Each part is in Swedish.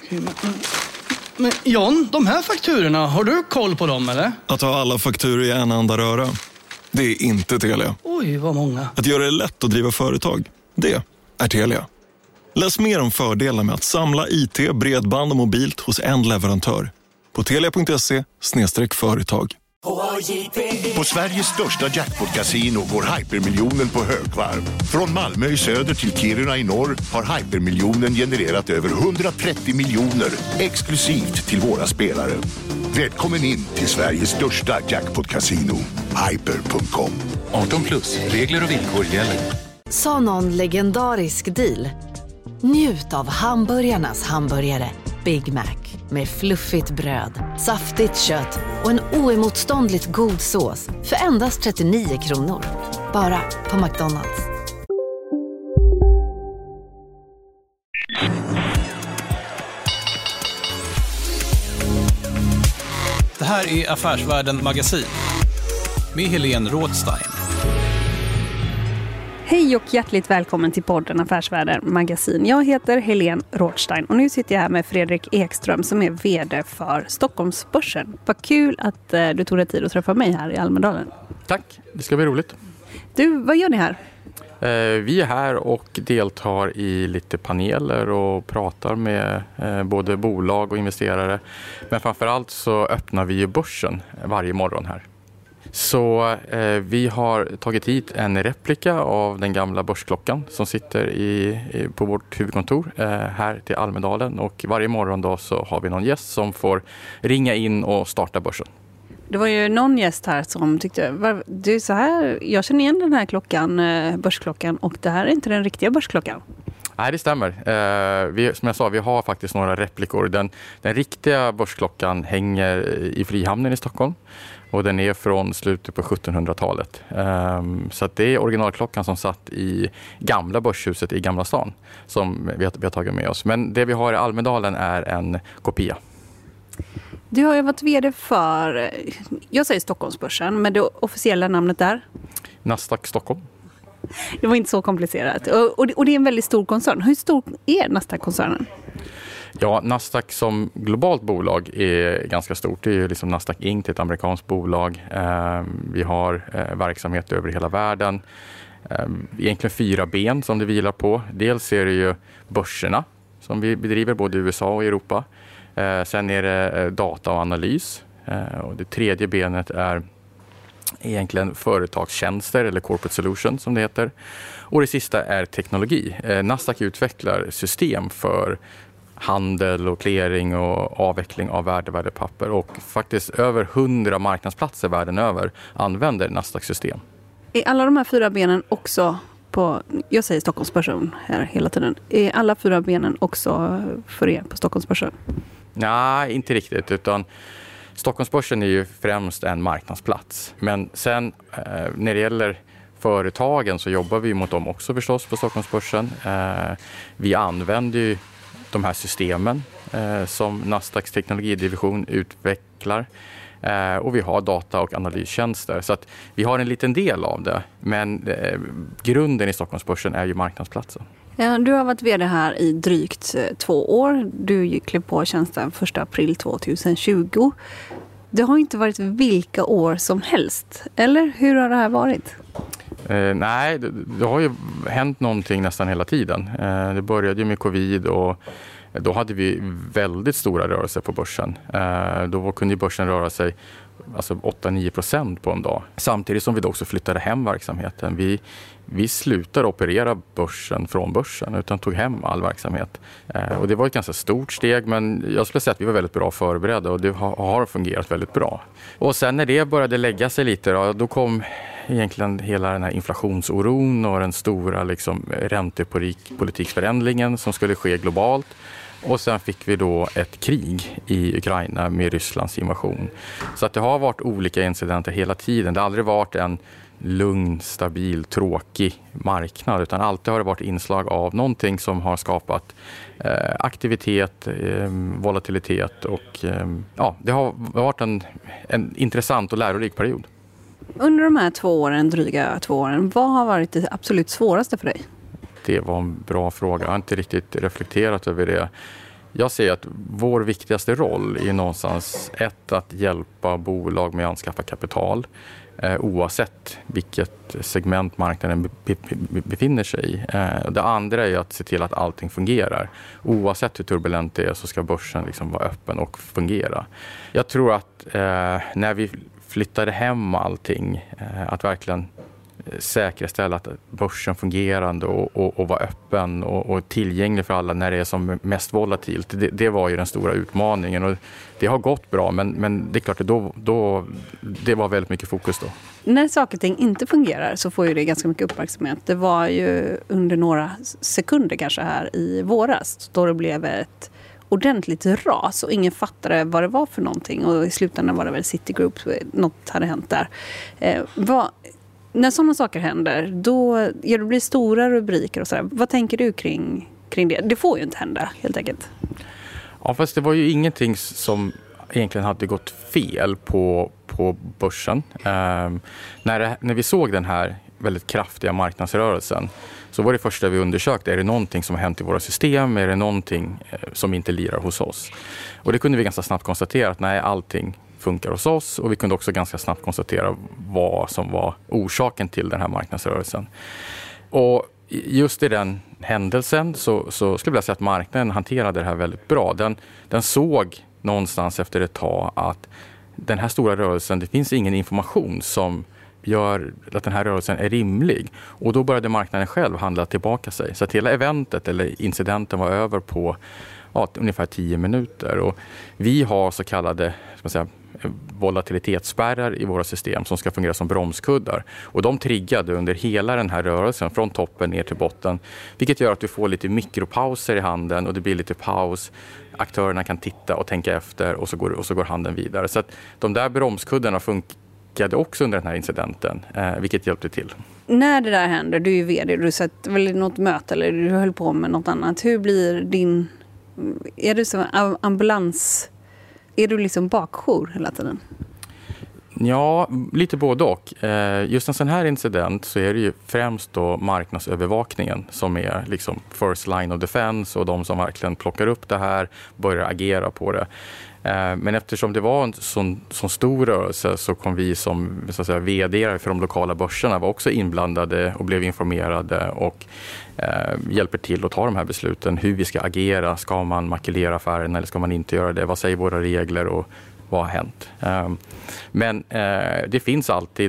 Men John, de här fakturorna, har du koll på dem eller? Att ha alla fakturor i en enda röra, det är inte Telia. Oj, vad många. Att göra det lätt att driva företag, det är Telia. Läs mer om fördelarna med att samla IT, bredband och mobilt hos en leverantör på telia.se/företag. På Sveriges största jackpot-casino går Hypermiljonen på högvarv. Från Malmö i söder till Kiruna i norr har Hypermiljonen genererat över 130 miljoner exklusivt till våra spelare. Välkommen in till Sveriges största jackpot-casino, hyper.com. 18+, regler och villkor gäller. Sa någon legendarisk deal? Njut av hamburgarnas hamburgare Big Mac med fluffigt bröd, saftigt kött och en oemotståndligt god sås för endast 39 kronor. Bara på McDonald's. Det här är Affärsvärlden Magasin med Helene Rådstein. Hej och hjärtligt välkommen till podden Affärsvärlden Magasin. Jag heter Helene Rådstein och nu sitter jag här med Fredrik Ekström som är vd för Stockholmsbörsen. Vad kul att du tog dig tid att träffa mig här i Almedalen. Tack, det ska bli roligt. Du, vad gör ni här? Vi är här och deltar i lite paneler och pratar med både bolag och investerare. Men framförallt så öppnar vi ju börsen varje morgon här. Så vi har tagit hit en replika av den gamla börsklockan som sitter på vårt huvudkontor här till Almedalen. Och varje morgon då så har vi någon gäst som får ringa in och starta börsen. Det var ju någon gäst här som tyckte, du så här, jag känner igen den här klockan, börsklockan, och det här är inte den riktiga börsklockan. Nej, det stämmer. Som jag sa, vi har faktiskt några replikor. Den riktiga börsklockan hänger i Frihamnen i Stockholm. Och den är från slutet på 1700-talet. Så att det är originalklockan som satt i gamla börshuset i Gamla stan som vi har tagit med oss. Men det vi har i Almedalen är en kopia. Du har ju varit vd för, jag säger Stockholmsbörsen, men det officiella namnet där? Nasdaq Stockholm. Det var inte så komplicerat. Och det är en väldigt stor koncern. Hur stor är Nasdaq-koncernen? Ja, Nasdaq som globalt bolag är ganska stort. Det är ju liksom Nasdaq Inc, ett amerikanskt bolag. Vi har verksamhet över hela världen. Egentligen 4 ben som det vilar på. Dels är det ju börserna som vi bedriver både i USA och Europa. Sen är det data och analys. Och det tredje benet är egentligen företagstjänster eller corporate solution som det heter. Och det sista är teknologi. Nasdaq utvecklar system för handel och clearing och avveckling av värdepapper. Och faktiskt över 100 marknadsplatser världen över använder Nasdaq-system. Är alla de här 4 benen också på, jag säger Stockholmsbörsen här hela tiden, är alla 4 benen också för er på Stockholmsbörsen? Nej, inte riktigt, utan Stockholmsbörsen är ju främst en marknadsplats. Men sen när det gäller företagen så jobbar vi mot dem också förstås på Stockholmsbörsen. Vi använder ju de här systemen som Nasdaqs teknologidivision utvecklar. Och vi har data- och analystjänster. Så att vi har en liten del av det. Men grunden i Stockholmsbörsen är ju marknadsplatsen. Ja, du har varit vd här i drygt 2 år. Du klev på tjänsten 1 april 2020. Det har inte varit vilka år som helst. Eller hur har det här varit? Nej, det har ju hänt någonting nästan hela tiden. Det började ju med covid och då hade vi väldigt stora rörelser på börsen. Då kunde börsen röra sig alltså 8-9% på en dag. Samtidigt som vi då också flyttade hem verksamheten. Vi slutade operera börsen från börsen utan tog hem all verksamhet. Och det var ett ganska stort steg, men jag skulle säga att vi var väldigt bra förberedda och det har fungerat väldigt bra. Och sen när det började lägga sig lite då kom egentligen hela den här inflationsoron och den stora räntepolitiksförändringen som skulle ske globalt. Och sen fick vi då ett krig i Ukraina med Rysslands invasion. Så att det har varit olika incidenter hela tiden. Det har aldrig varit en lugn, stabil, tråkig marknad utan alltid har det varit inslag av någonting som har skapat aktivitet, volatilitet och det har varit en intressant och lärorik period. Under de här dryga 2 åren, vad har varit det absolut svåraste för dig? Det var en bra fråga. Jag har inte riktigt reflekterat över det. Jag ser att vår viktigaste roll är någonstans att hjälpa bolag med att anskaffa kapital oavsett vilket segment marknaden befinner sig i. Det andra är att se till att allting fungerar. Oavsett hur turbulent det är så ska börsen liksom vara öppen och fungera. Jag tror att när vi flyttade hem allting, att verkligen säkerställa att börsen fungerande och vara öppen och tillgänglig för alla när det är som mest volatilt. Det var ju den stora utmaningen och det har gått bra men det är klart att det var väldigt mycket fokus då. När saker och ting inte fungerar så får ju det ganska mycket uppmärksamhet. Det var ju under några sekunder kanske här i våras då det blev ett ordentligt ras och ingen fattade vad det var för någonting och i slutändan var det väl Citigroup, något hade hänt där. När sådana saker händer, då det blir stora rubriker och sådär. Vad tänker du kring det? Det får ju inte hända, helt enkelt. Ja, fast det var ju ingenting som egentligen hade gått fel på börsen. När vi såg den här väldigt kraftiga marknadsrörelsen så var det första vi undersökte, är det någonting som har hänt i våra system? Är det någonting som inte lirar hos oss? Och det kunde vi ganska snabbt konstatera att nej, allting funkar hos oss och vi kunde också ganska snabbt konstatera vad som var orsaken till den här marknadsrörelsen. Och just i den händelsen så skulle jag säga att marknaden hanterade det här väldigt bra. Den såg någonstans efter ett tag att den här stora rörelsen, det finns ingen information som gör att den här rörelsen är rimlig. Och då började marknaden själv handla tillbaka sig. Så att hela eventet eller incidenten var över på ungefär 10 minuter. Och vi har så kallade volatilitetsspärrar i våra system som ska fungera som bromskuddar. Och de triggade under hela den här rörelsen från toppen ner till botten. Vilket gör att du får lite mikropauser i handeln och det blir lite paus. Aktörerna kan titta och tänka efter och så går handeln vidare. Så att de där bromskuddarna funkade också under den här incidenten, vilket hjälpte till. När det där händer, du är ju vd, du sett väl något möte eller du höll på med något annat. Hur blir din... Är du som ambulans... Är du liksom bakjour hela tiden? Ja, lite både och. Just en sån här incident så är det ju främst då marknadsövervakningen som är liksom first line of defense och de som verkligen plockar upp det här börjar agera på det. Men eftersom det var en sån stor rörelse så kom vi som så att säga, vd för de lokala börserna var också inblandade och blev informerade och hjälper till att ta de här besluten. Hur vi ska agera, ska man makulera affären eller ska man inte göra det? Vad säger våra regler och vad har hänt? Men det finns alltid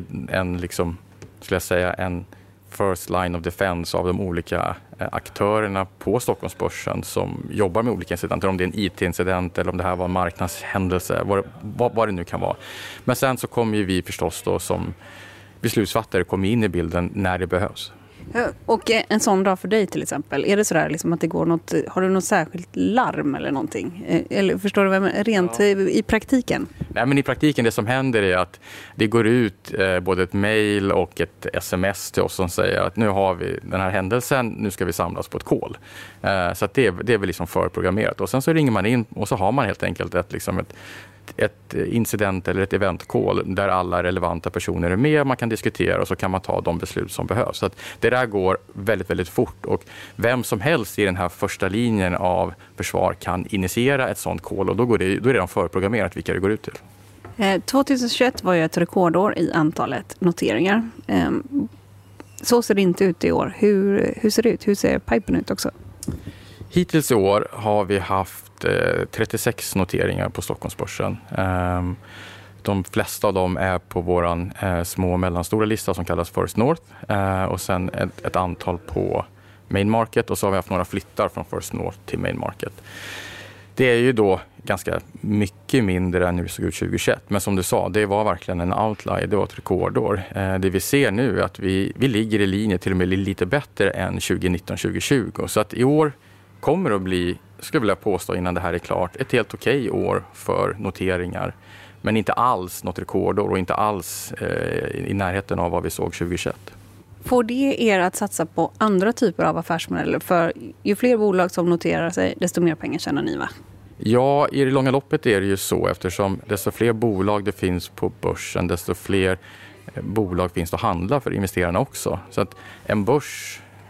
en first line of defense av de olika aktörerna på Stockholmsbörsen som jobbar med olika incidenter. Om det är en IT-incident eller om det här var en marknadshändelse, vad det nu kan vara. Men sen så kommer ju vi förstås då som beslutsfattare komma in i bilden när det behövs. Och en sån dag för dig till exempel, är det sådär liksom att det går något, har du något särskilt larm eller någonting? Eller förstår du vad jag menar? Rent i praktiken? Nej, men i praktiken det som händer är att det går ut både ett mejl och ett sms till oss som säger att nu har vi den här händelsen, nu ska vi samlas på ett call. Så att det är väl liksom förprogrammerat. Och sen så ringer man in och så har man helt enkelt ett incident eller ett event-call där alla relevanta personer är med, man kan diskutera och så kan man ta de beslut som behövs. Så att det där går väldigt, väldigt fort och vem som helst i den här första linjen av försvar kan initiera ett sånt call och då är det redan förprogrammerat vilka det går ut till. 2021 var ju ett rekordår i antalet noteringar. Så ser det inte ut i år. Hur ser det ut? Hur ser pipen ut också? Hittills i år har vi haft 36 noteringar på Stockholmsbörsen. De flesta av dem är på våran små och mellanstora lista som kallas First North och sen ett antal på Main Market och så har vi haft några flyttar från First North till Main Market. Det är ju då ganska mycket mindre än hur det såg ut 2021. Men som du sa, det var verkligen en outlier, det var ett rekordår. Det vi ser nu är att vi ligger i linje till och med lite bättre än 2019-2020. Så att i år kommer att bli, skulle jag vilja påstå innan det här är klart, ett helt okej år för noteringar. Men inte alls något rekordår och inte alls i närheten av vad vi såg 2021. Får det er att satsa på andra typer av affärsmodeller? För ju fler bolag som noterar sig, desto mer pengar tjänar ni, va? Ja, i det långa loppet är det ju så eftersom desto fler bolag det finns på börsen, desto fler bolag finns att handla för investerarna också. Så att en börs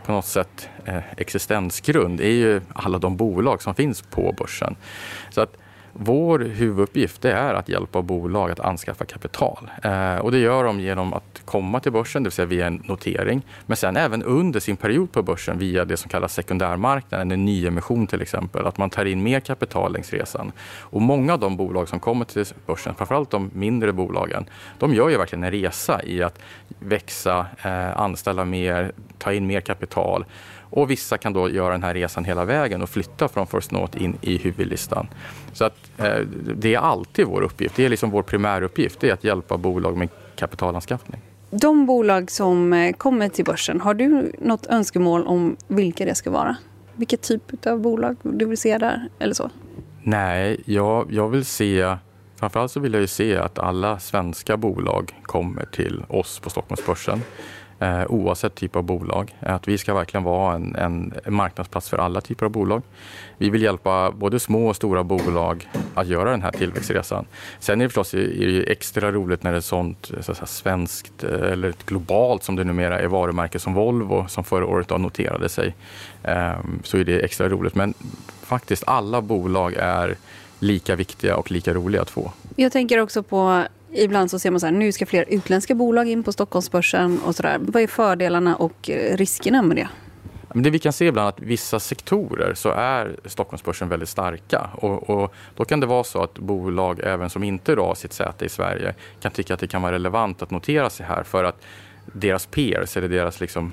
på något sätt existensgrund är ju alla de bolag som finns på börsen. Så att vår huvuduppgift är att hjälpa bolag att anskaffa kapital. Och det gör de genom att komma till börsen, det vill säga via en notering. Men sen även under sin period på börsen via det som kallas sekundärmarknaden, en nyemission till exempel. Att man tar in mer kapital längs resan. Och många av de bolag som kommer till börsen, framförallt de mindre bolagen, de gör ju verkligen en resa i att växa, anställa mer, ta in mer kapital. Och vissa kan då göra den här resan hela vägen och flytta från First North in i huvudlistan. Så att det är alltid vår uppgift. Det är liksom vår primäruppgift, det är att hjälpa bolag med kapitalanskaffning. De bolag som kommer till börsen, har du något önskemål om vilka det ska vara? Vilket typ av bolag du vill se där eller så? Nej, jag vill se, framförallt så vill jag ju se att alla svenska bolag kommer till oss på Stockholmsbörsen. Oavsett typ av bolag. Att vi ska verkligen vara en marknadsplats för alla typer av bolag. Vi vill hjälpa både små och stora bolag att göra den här tillväxtresan. Sen är det förstås extra roligt när det är sånt så att säga, svenskt eller globalt som det numera är varumärke som Volvo som förra året noterade sig. Så är det extra roligt. Men faktiskt alla bolag är lika viktiga och lika roliga att få. Jag tänker också på ibland så ser man så här, nu ska fler utländska bolag in på Stockholmsbörsen och sådär. Vad är fördelarna och riskerna med det? Det vi kan se ibland att vissa sektorer så är Stockholmsbörsen väldigt starka och då kan det vara så att bolag även som inte har sitt säte i Sverige kan tycka att det kan vara relevant att notera sig här för att deras peers eller deras liksom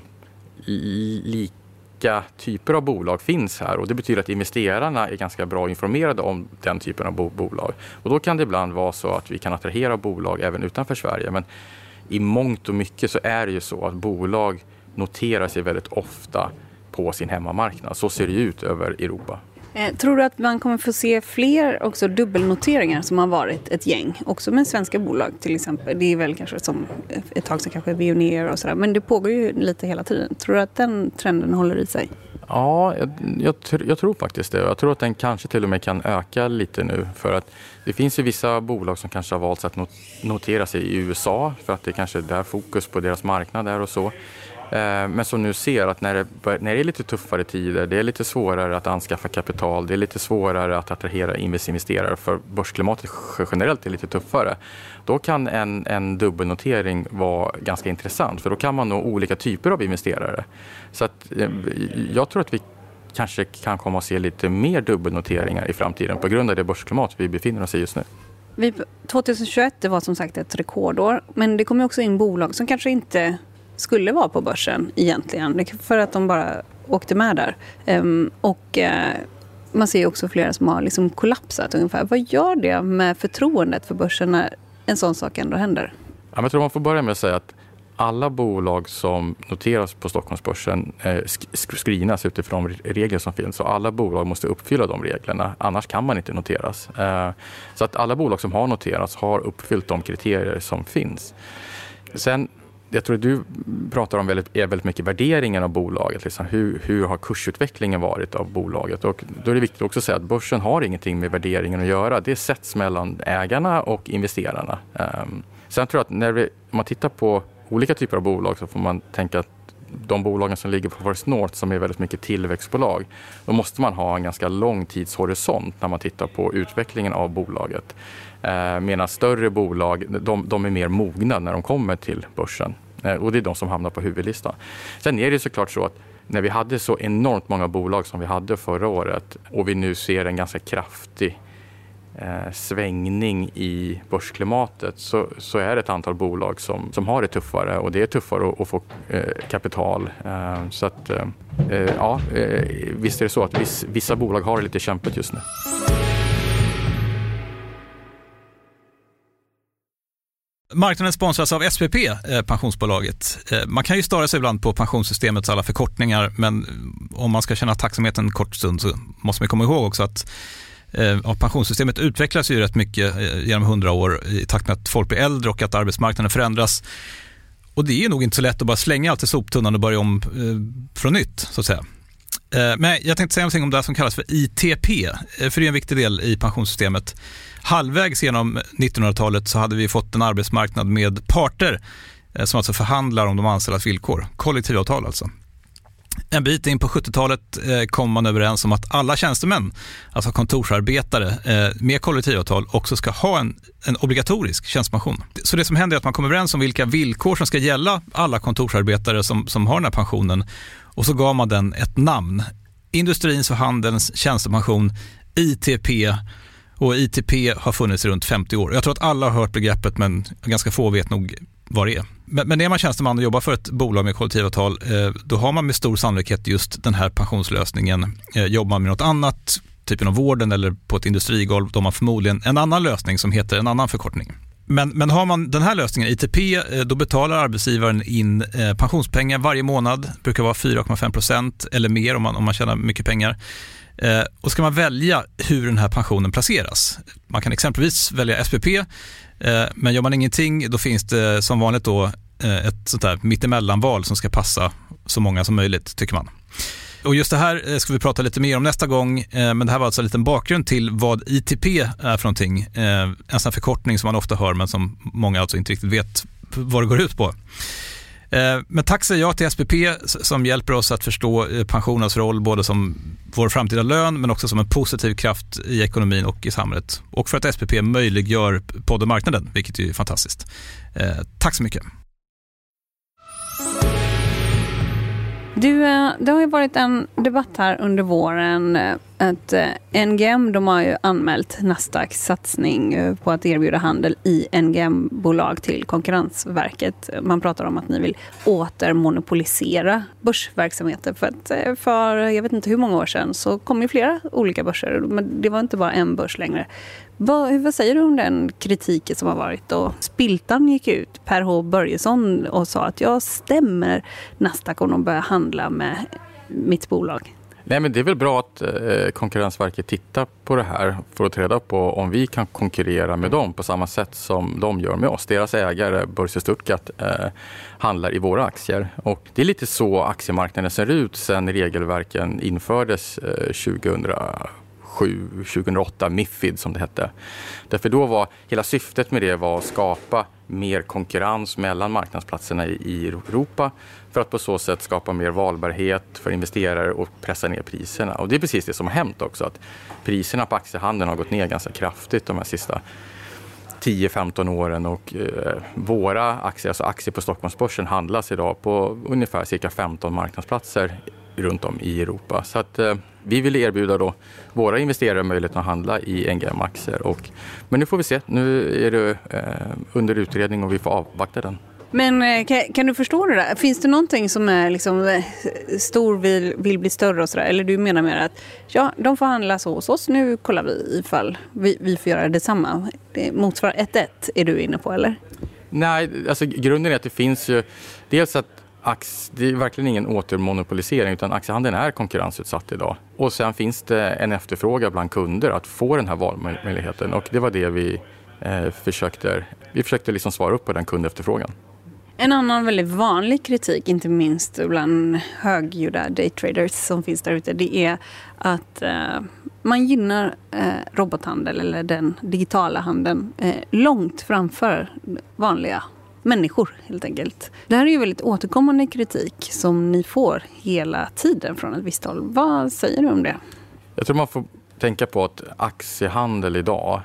lika typer av bolag finns här och det betyder att investerarna är ganska bra informerade om den typen av bolag. Och då kan det ibland vara så att vi kan attrahera bolag även utanför Sverige, men i mångt och mycket så är det ju så att bolag noterar sig väldigt ofta på sin hemmamarknad. Så ser det ut över Europa. Tror du att man kommer få se fler också dubbelnoteringar som har varit ett gäng? Också med svenska bolag till exempel. Det är väl kanske som ett tag sedan kanske Veoneer och sådär. Men det pågår ju lite hela tiden. Tror du att den trenden håller i sig? Ja, jag tror faktiskt det. Jag tror att den kanske till och med kan öka lite nu. För att det finns ju vissa bolag som kanske har valt att notera sig i USA. För att det kanske är där fokus på deras marknad är och så. Men som nu ser att när det är lite tuffare tider, det är lite svårare att anskaffa kapital, det är lite svårare att attrahera investerare för börsklimatet generellt är lite tuffare. Då kan en dubbelnotering vara ganska intressant för då kan man nå olika typer av investerare. Så att jag tror att vi kanske kan komma att se lite mer dubbelnoteringar i framtiden på grund av det börsklimat vi befinner oss i just nu. 2021 det var som sagt ett rekordår, men det kommer också in bolag som kanske inte skulle vara på börsen egentligen för att de bara åkte med där. Man ser också flera som har liksom kollapsat ungefär. Vad gör det med förtroendet för börsen när en sån sak ändå händer? Ja, jag tror man får börja med att säga att alla bolag som noteras på Stockholmsbörsen screenas utifrån de regler som finns. Så alla bolag måste uppfylla de reglerna, annars kan man inte noteras. Så att alla bolag som har noterats har uppfyllt de kriterier som finns. Sen jag tror att du pratar om väldigt mycket värderingen av bolaget. Liksom. Hur har kursutvecklingen varit av bolaget? Och då är det viktigt också att säga att börsen har ingenting med värderingen att göra. Det sätts mellan ägarna och investerarna. Sen tror jag att om man tittar på olika typer av bolag så får man tänka att de bolagen som ligger på First North som är väldigt mycket tillväxtbolag, då måste man ha en ganska lång tidshorisont när man tittar på utvecklingen av bolaget. Medan större bolag, de är mer mogna när de kommer till börsen. Och det är de som hamnar på huvudlistan. Sen är det såklart så att när vi hade så enormt många bolag som vi hade förra året och vi nu ser en ganska kraftig svängning i börsklimatet så är det ett antal bolag som har det tuffare och det är tuffare att få kapital. Så att visst är det så att vissa bolag har det lite kämpigt just nu. Marknaden sponsras av SPP, pensionsbolaget. Man kan ju störa sig ibland på pensionssystemets alla förkortningar, men om man ska känna tacksamheten en kort stund så måste man komma ihåg också att pensionssystemet utvecklas ju rätt mycket genom 100 år i takt med att folk blir äldre och att arbetsmarknaden förändras. Och det är nog inte så lätt att bara slänga allt i soptunnan och börja om från nytt, så att säga. Men jag tänkte säga någonting om det som kallas för ITP, för det är en viktig del i pensionssystemet. Halvvägs genom 1900-talet så hade vi fått en arbetsmarknad med parter som alltså förhandlar om de anställdas villkor, kollektivavtal alltså. En bit in på 70-talet kom man överens om att alla tjänstemän, alltså kontorsarbetare med kollektivavtal, också ska ha en obligatorisk tjänstepension. Så det som händer är att man kommer överens om vilka villkor som ska gälla alla kontorsarbetare som har den här pensionen, och så gav man den ett namn. Industrins och handelns tjänstepension, ITP, och ITP har funnits i runt 50 år. Jag tror att alla har hört begreppet, men ganska få vet nog vad det är. Men är man tjänsteman och jobbar för ett bolag med kollektivavtal, då har man med stor sannolikhet just den här pensionslösningen. Jobbar man med något annat, typ inom vården eller på ett industrigolv, då har man förmodligen en annan lösning som heter en annan förkortning. Men har man den här lösningen, ITP, då betalar arbetsgivaren in pensionspengar varje månad. Det brukar vara 4,5% eller mer om man tjänar mycket pengar. Och ska man välja hur den här pensionen placeras. Man kan exempelvis välja SPP, men gör man ingenting, då finns det som vanligt då ett sånt där mittemellanval som ska passa så många som möjligt, tycker man. Och just det här ska vi prata lite mer om nästa gång, men det här var alltså en liten bakgrund till vad ITP är för någonting. En sån förkortning som man ofta hör, men som många alltså inte riktigt vet vad det går ut på. Men tack säger jag till SPP som hjälper oss att förstå pensionens roll både som vår framtida lön, men också som en positiv kraft i ekonomin och i samhället. Och för att SPP möjliggör poddmarknaden, vilket är fantastiskt. Tack så mycket. Du, det har ju varit en debatt här under våren att NGM, de har ju anmält Nasdaqs satsning på att erbjuda handel i NGM-bolag till Konkurrensverket. Man pratar om att ni vill återmonopolisera börsverksamheter för jag vet inte hur många år sedan så kom ju flera olika börser, men det var inte bara en börs längre. Vad säger du om den kritiken som har varit? Och Spiltan gick ut, Per H. Börjesson, och sa att jag stämmer Nasdaq om de börjar handla med mitt bolag. Nej, men det är väl bra att Konkurrensverket tittar på det här för att ta reda på om vi kan konkurrera med dem på samma sätt som de gör med oss. Deras ägare, Börse Stuttgart, handlar i våra aktier. Och det är lite så aktiemarknaden ser ut sedan regelverken infördes 2007-2008, MIFID som det hette. Därför då var hela syftet med det var att skapa mer konkurrens mellan marknadsplatserna i Europa för att på så sätt skapa mer valbarhet för investerare och pressa ner priserna. Och det är precis det som har hänt också, att priserna på aktiehandeln har gått ner ganska kraftigt de här sista 10-15 åren, och våra aktier, alltså aktier på Stockholmsbörsen, handlas idag på ungefär cirka 15 marknadsplatser runt om i Europa. Så att vi vill erbjuda då våra investerare möjligheten att handla i NGM-aktier. Men nu får vi se. Nu är det under utredning och vi får avvakta den. Men kan du förstå det där? Finns det någonting som är liksom stor vill bli större och sådär? Eller du menar mer att ja, de får handla så hos oss. Nu kollar vi ifall vi får göra detsamma. Det motsvarar 1-1 är du inne på, eller? Nej, alltså grunden är att det finns ju dels att det är verkligen ingen återmonopolisering, utan aktiehandeln är konkurrensutsatt idag. Och sen finns det en efterfrågan bland kunder att få den här valmöjligheten, och det var det vi försökte liksom svara upp på, den kundefterfrågan. En annan väldigt vanlig kritik, inte minst bland högljudda daytraders som finns där ute, det är att man gynnar robothandel eller den digitala handeln långt framför vanliga människor helt enkelt. Det här är ju väldigt återkommande kritik som ni får hela tiden från ett visst håll. Vad säger du om det? Jag tror man får tänka på att aktiehandel idag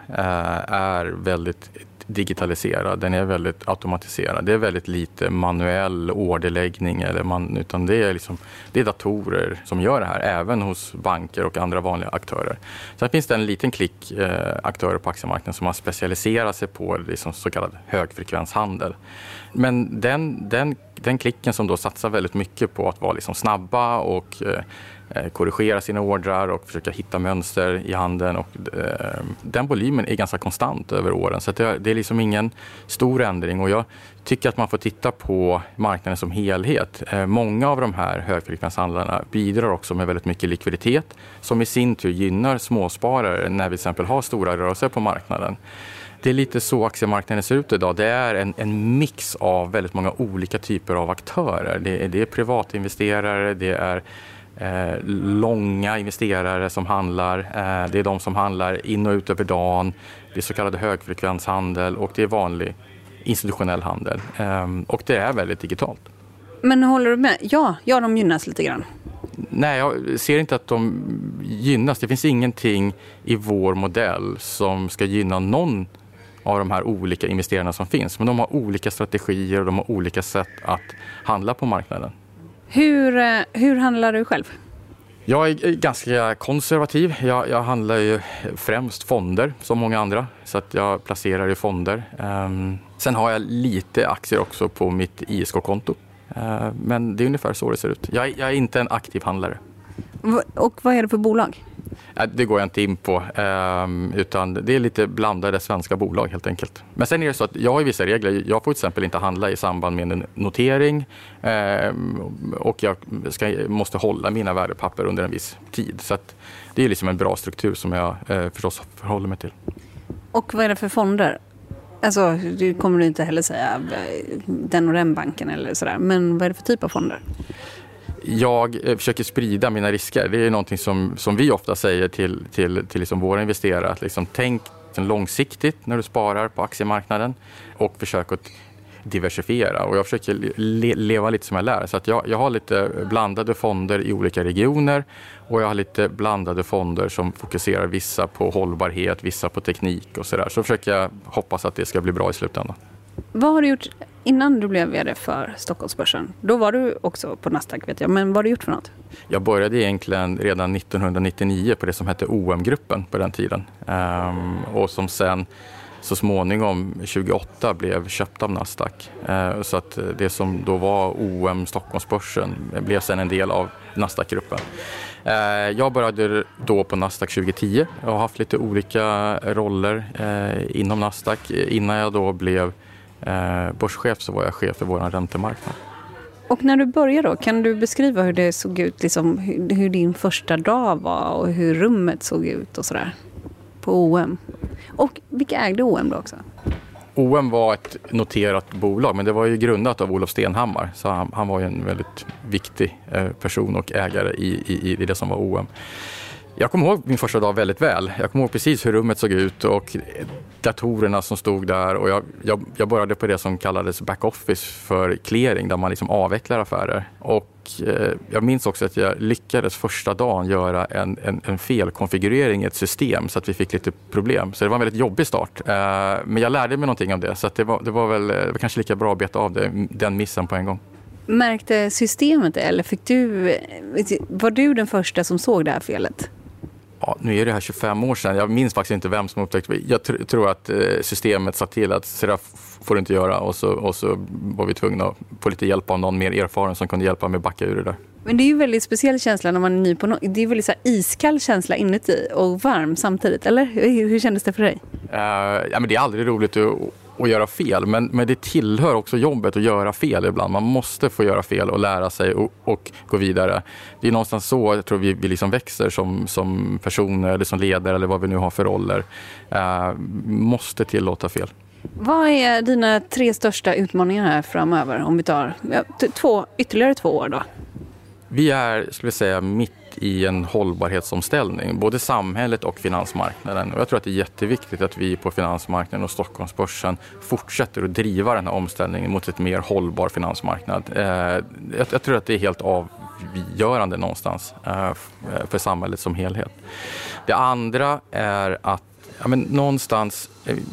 är väldigt digitaliserad. Den är väldigt automatiserad. Det är väldigt lite manuell orderläggning utan det är datorer som gör det här, även hos banker och andra vanliga aktörer. Sen finns det en liten klick aktörer på aktiemarknaden som har specialiserat sig på liksom så kallad högfrekvenshandel. Men den klicken som då satsar väldigt mycket på att vara liksom snabba och korrigera sina ordrar och försöka hitta mönster i handeln, och den volymen är ganska konstant över åren, så att det är liksom ingen stor ändring, och jag tycker att man får titta på marknaden som helhet. Många av de här högfrekvenshandlarna bidrar också med väldigt mycket likviditet som i sin tur gynnar småsparare när vi till exempel har stora rörelser på marknaden. Det är lite så aktiemarknaden ser ut idag. Det är en mix av väldigt många olika typer av aktörer. Det är privatinvesterare, det är långa investerare som handlar, det är de som handlar in och ut över dagen, det är så kallad högfrekvenshandel, och det är vanlig institutionell handel, och det är väldigt digitalt. Men håller du med? Ja, de gynnas lite grann. Nej, jag ser inte att de gynnas. Det finns ingenting i vår modell som ska gynna någon av de här olika investerarna som finns. Men de har olika strategier och de har olika sätt att handla på marknaden. Hur handlar du själv? Jag är ganska konservativ. Jag handlar ju främst fonder som många andra. Så att jag placerar i fonder. Sen har jag lite aktier också på mitt ISK-konto. Men det är ungefär så det ser ut. Jag är inte en aktiv handlare. Och vad är det för bolag? Det går jag inte in på, utan det är lite blandade svenska bolag helt enkelt. Men sen är det så att jag har vissa regler. Jag får till exempel inte handla i samband med en notering och jag måste hålla mina värdepapper under en viss tid. Så att det är liksom en bra struktur som jag förstås förhåller mig till. Och vad är det för fonder? Alltså, du kommer inte heller säga den och den banken eller sådär. Men vad är det för typ av fonder? Jag försöker sprida mina risker. Det är någonting som vi ofta säger till liksom våra investerare. Att liksom tänk långsiktigt när du sparar på aktiemarknaden och försök att diversifiera. Och jag försöker leva lite som jag lär. Så att jag har lite blandade fonder i olika regioner och jag har lite blandade fonder som fokuserar vissa på hållbarhet, vissa på teknik och sådär. Så försöker jag hoppas att det ska bli bra i slutändan. Vad har du gjort innan du blev vd för Stockholmsbörsen? Då var du också på Nasdaq vet jag, men vad har du gjort för något? Jag började egentligen redan 1999 på det som hette OM-gruppen på den tiden. Och som sen så småningom 2008 blev köpt av Nasdaq. Så att det som då var OM Stockholmsbörsen blev sen en del av Nasdaq-gruppen. Jag började då på Nasdaq 2010 och har haft lite olika roller inom Nasdaq. Innan jag då blev börschef så var jag chef för vår räntemarknad. Och när du började då, kan du beskriva hur det såg ut, liksom, hur din första dag var och hur rummet såg ut och sådär på OM? Och vilka ägde OM då också? OM var ett noterat bolag, men det var ju grundat av Olof Stenhammar. Så han var ju en väldigt viktig person och ägare i det som var OM. Jag kommer ihåg min första dag väldigt väl. Jag kommer ihåg precis hur rummet såg ut och datorerna som stod där. Och jag började på det som kallades backoffice för clearing, där man liksom avvecklar affärer. Och jag minns också att jag lyckades första dagen göra en felkonfigurering i ett system så att vi fick lite problem. Så det var en väldigt jobbig start. Men jag lärde mig någonting av det, så att det var kanske lika bra att beta av den missen på en gång. Märkte systemet det, eller var du den första som såg det här felet? Ja, nu är det här 25 år sedan. Jag minns faktiskt inte vem som upptäckte det. Jag tror att systemet sa till att så där får du inte göra. Och så var vi tvungna att få lite hjälp av någon mer erfaren som kunde hjälpa mig att backa ur det där. Men det är ju en väldigt speciell känsla när man är ny på något. Det är väldigt så här iskall känsla inuti och varm samtidigt, eller? Hur kändes det för dig? Ja, men det är aldrig roligt att göra fel, men det tillhör också jobbet att göra fel ibland. Man måste få göra fel och lära sig och gå vidare. Det är någonstans så jag tror vi liksom växer som personer eller som ledare eller vad vi nu har för roller. Måste tillåta fel. Vad är dina 3 största utmaningar här framöver om vi tar ytterligare 2 år då? Vi är, skulle jag säga, mitt i en hållbarhetsomställning, både samhället och finansmarknaden. Och jag tror att det är jätteviktigt att vi på finansmarknaden och Stockholmsbörsen fortsätter att driva den här omställningen mot ett mer hållbar finansmarknad. Jag tror att det är helt avgörande någonstans för samhället som helhet. Det andra är att någonstans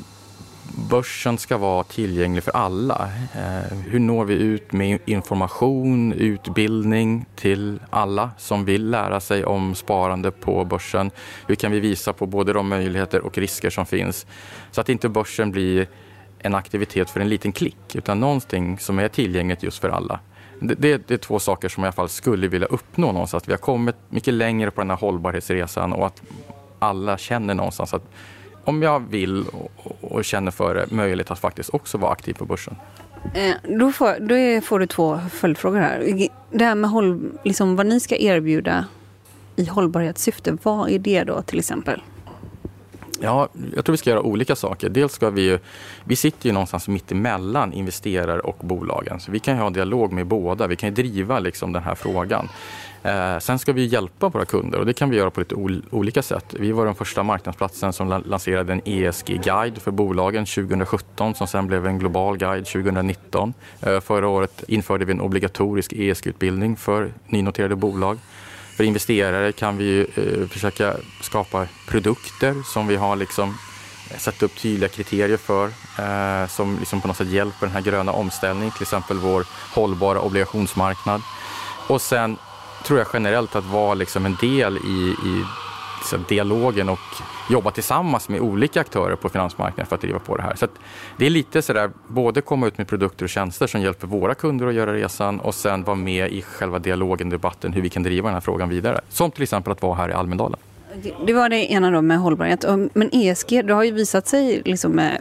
börsen ska vara tillgänglig för alla. Hur når vi ut med information, utbildning till alla som vill lära sig om sparande på börsen? Hur kan vi visa på både de möjligheter och risker som finns? Så att inte börsen blir en aktivitet för en liten klick, utan någonting som är tillgängligt just för alla. Det är 2 saker som jag i alla fall skulle vilja uppnå någonstans. Att vi har kommit mycket längre på den här hållbarhetsresan och att alla känner någonstans att om jag vill och känner för det, möjligt att faktiskt också vara aktiv på börsen. Då får du 2 följdfrågor här. Det här med liksom vad ni ska erbjuda i hållbarhetssyfte, vad är det då till exempel? Ja, jag tror vi ska göra olika saker. Dels ska vi sitter ju någonstans mitt emellan investerare och bolagen. Så vi kan ju ha dialog med båda. Vi kan ju driva liksom den här frågan. Sen ska vi hjälpa våra kunder och det kan vi göra på lite olika sätt. Vi var den första marknadsplatsen som lanserade en ESG-guide för bolagen 2017 som sen blev en global guide 2019. Förra året införde vi en obligatorisk ESG-utbildning för nynoterade bolag. För investerare kan vi försöka skapa produkter som vi har liksom satt upp tydliga kriterier för som liksom på något sätt hjälper den här gröna omställningen, till exempel vår hållbara obligationsmarknad. Och sen tror jag generellt att vara liksom en del i liksom dialogen och jobba tillsammans med olika aktörer på finansmarknaden för att driva på det här. Så att det är lite sådär, både komma ut med produkter och tjänster som hjälper våra kunder att göra resan och sen vara med i själva dialogen, debatten, hur vi kan driva den här frågan vidare. Som till exempel att vara här i Almedalen. Det var det ena då med hållbarhet. Men ESG, det har ju visat sig liksom med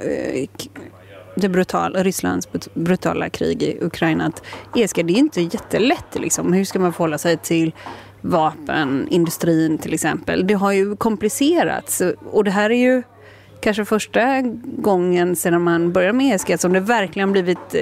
Rysslands brutala krig i Ukraina att ESG, det är inte jättelätt liksom. Hur ska man förhålla sig till vapenindustrin till exempel? Det har ju komplicerats och det här är ju kanske första gången sedan man började med ESG som det verkligen blivit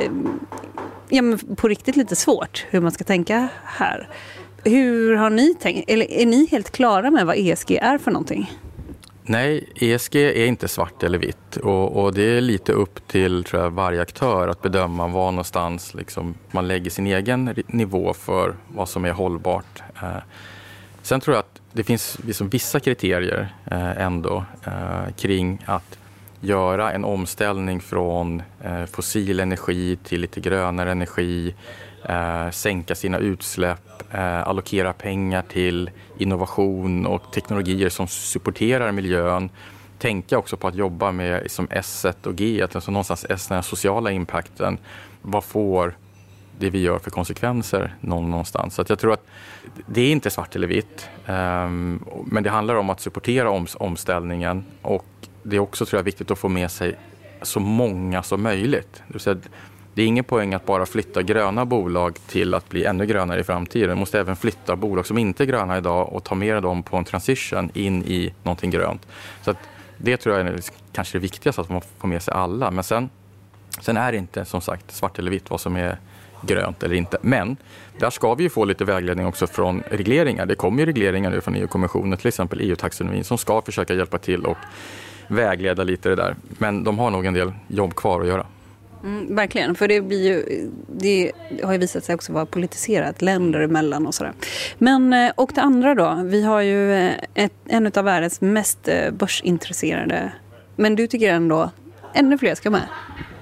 på riktigt lite svårt hur man ska tänka här. Hur har ni tänkt? Eller är ni helt klara med vad ESG är för någonting? Nej, ESG är inte svart eller vitt och det är lite upp till, tror jag, varje aktör att bedöma var någonstans liksom man lägger sin egen nivå för vad som är hållbart. Sen tror jag att det finns liksom vissa kriterier ändå kring att göra en omställning från fossil energi till lite grönare energi, sänka sina utsläpp, allokera pengar till innovation och teknologier som supporterar miljön. Tänka också på att jobba med som S1 och G1, alltså någonstans den sociala impacten. Vad får det vi gör för konsekvenser någonstans? Så att jag tror att det är inte svart eller vitt, men det handlar om att supportera omställningen och det är också, tror jag, viktigt att få med sig så många som möjligt. Det vill säga, det är ingen poäng att bara flytta gröna bolag till att bli ännu grönare i framtiden. Man måste även flytta bolag som inte är gröna idag och ta med dem på en transition in i någonting grönt. Så att det tror jag är kanske det viktigaste, att man får med sig alla. Men sen är det inte, som sagt, svart eller vitt vad som är grönt eller inte. Men där ska vi ju få lite vägledning också från regleringar. Det kommer ju regleringar nu från EU-kommissionen, till exempel EU-taxonomin, som ska försöka hjälpa till och vägleda lite det där. Men de har nog en del jobb kvar att göra. Verkligen, för det har ju visat sig också vara politiserat länder emellan och sådär. Men, och det andra då, vi har ju en av världens mest börsintresserade, men du tycker ändå ännu fler ska med?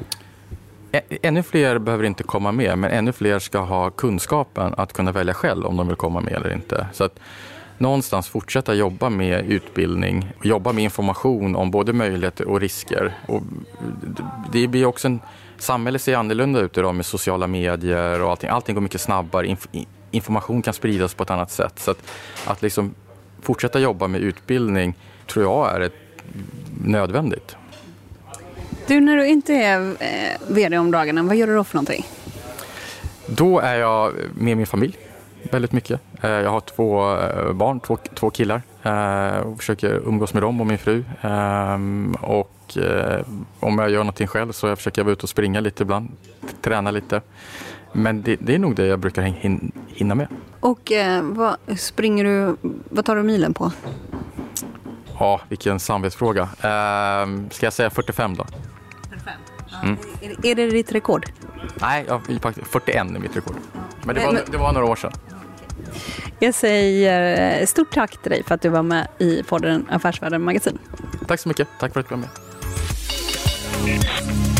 Ännu fler behöver inte komma med, men ännu fler ska ha kunskapen att kunna välja själv om de vill komma med eller inte. Så att någonstans fortsätta jobba med utbildning, jobba med information om både möjligheter och risker. Och det blir också samhället ser annorlunda ut idag med sociala medier och allting. Allting går mycket snabbare. Information kan spridas på ett annat sätt. Så att liksom fortsätta jobba med utbildning tror jag är nödvändigt. Du, när du inte är vd om dagarna, vad gör du då för någonting? Då är jag med min familj väldigt mycket. Jag har 2 barn, två killar och försöker umgås med dem och min fru. Och om jag gör någonting själv så försöker jag vara ute och springa lite ibland, träna lite. Men det är nog det jag brukar hinna med. Och vad tar du milen på? Ja, vilken samvetsfråga. Ska jag säga 45 då? 45? Ja. Är det ditt rekord? Nej, 41 är mitt rekord. Men det var några år sedan. Jag säger stort tack till dig för att du var med i podden Affärsvärlden Magasin. Tack så mycket. Tack för att du var med.